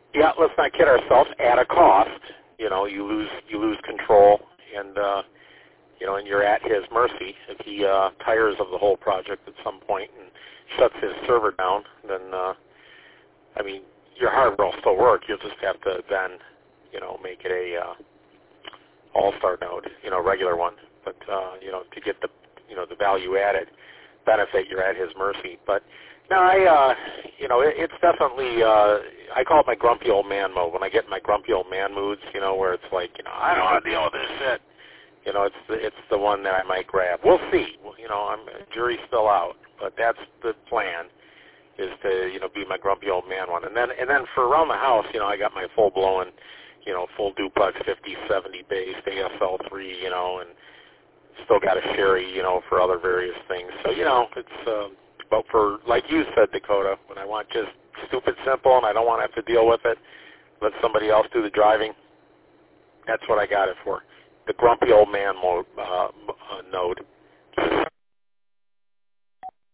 Yeah, let's not kid ourselves. At a cost, you lose control, and and you're at his mercy. If he tires of the whole project at some point and shuts his server down, then your hardware will still work. You'll just have to then, make it a all-star node, regular one. But to get the value added benefit, you're at his mercy. But no, it's definitely, I call it my grumpy old man mode. When I get in my grumpy old man moods, where it's like, I don't want to deal with this shit. It's the one that I might grab. We'll see. Jury's still out, but that's the plan, is to be my grumpy old man one. And then for around the house, I got my full blown, full duplex 50/70 based ASL3, and still got a Sherry, for other various things. So it's but for, like you said, Dakota, when I want just stupid simple and I don't want to have to deal with it, let somebody else do the driving. That's what I got it for. The grumpy old man mode, node.